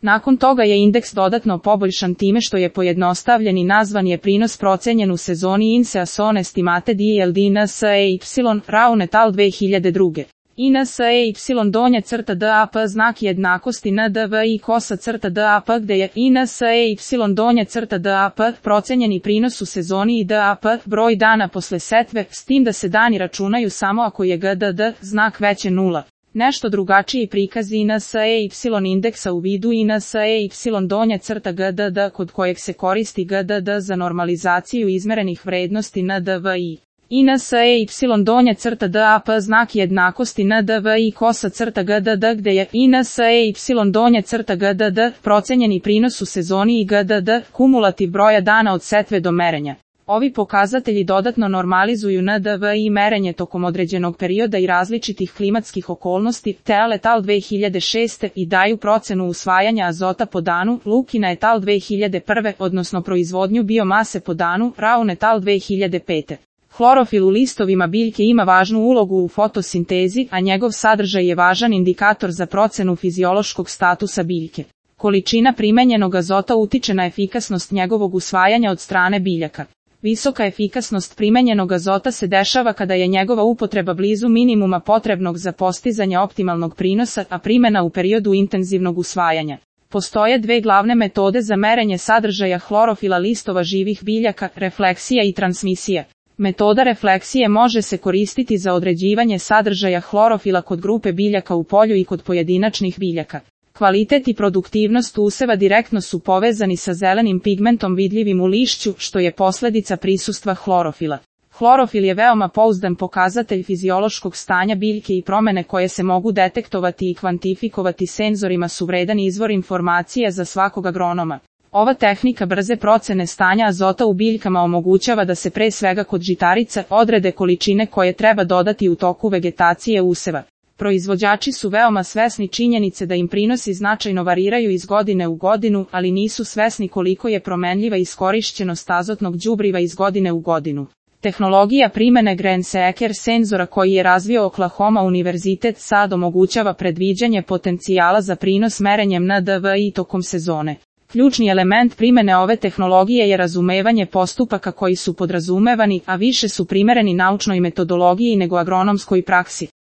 Nakon toga je indeks dodatno poboljšan time što je pojednostavljen i nazvan je prinos procenjen u sezoni INSEA son estimated yield INSEY, Raun et al. 2002. INSEY donja crta DAP znak jednakosti NDV i kosa crta DAP gde je INSEY donja crta DAP procenjeni prinos u sezoni i DAP broj dana posle setve, s tim da se dani računaju samo ako je GDD znak veće nula. Nešto drugačiji prikaz INSEY indeksa u vidu INSEY donja crta GDD kod kojeg se koristi GDD za normalizaciju izmerenih vrednosti NDV i INSEY donja crta DAP znak jednakosti NDV i kosa crta GDD gde je INSEY donja crta GDD procenjeni prinos u sezoni i GDD kumulativ broja dana od setve do merenja. Ovi pokazatelji dodatno normalizuju NDV i merenje tokom određenog perioda i različitih klimatskih okolnosti, Teal et al. 2006. i daju procenu usvajanja azota po danu, Lukina et al. 2001. odnosno proizvodnju biomase po danu, Raun et al. 2005. Hlorofil u listovima biljke ima važnu ulogu u fotosintezi, a njegov sadržaj je važan indikator za procenu fiziološkog statusa biljke. Količina primenjenog azota utiče na efikasnost njegovog usvajanja od strane biljaka. Visoka efikasnost primenjenog azota se dešava kada je njegova upotreba blizu minimuma potrebnog za postizanje optimalnog prinosa, a primena u periodu intenzivnog usvajanja. Postoje dve glavne metode za merenje sadržaja hlorofila listova živih biljaka, refleksija i transmisija. Metoda refleksije može se koristiti za određivanje sadržaja hlorofila kod grupe biljaka u polju i kod pojedinačnih biljaka. Kvalitet i produktivnost useva direktno su povezani sa zelenim pigmentom vidljivim u lišću, što je posledica prisustva hlorofila. Hlorofil je veoma pouzdan pokazatelj fiziološkog stanja biljke i promene koje se mogu detektovati i kvantifikovati senzorima su vredan izvor informacija za svakog agronoma. Ova tehnika brze procene stanja azota u biljkama omogućava da se pre svega kod žitarica odrede količine koje treba dodati u toku vegetacije useva. Proizvođači su veoma svesni činjenice da im prinosi značajno variraju iz godine u godinu, ali nisu svesni koliko je promenljiva iskorišćenost azotnog đubriva iz godine u godinu. Tehnologija primene Grain-Seeker senzora koji je razvio Oklahoma Univerzitet sad omogućava predviđanje potencijala za prinos merenjem NDV i tokom sezone. Ključni element primene ove tehnologije je razumevanje postupaka koji su podrazumevani, a više su primereni naučnoj metodologiji nego agronomskoj praksi.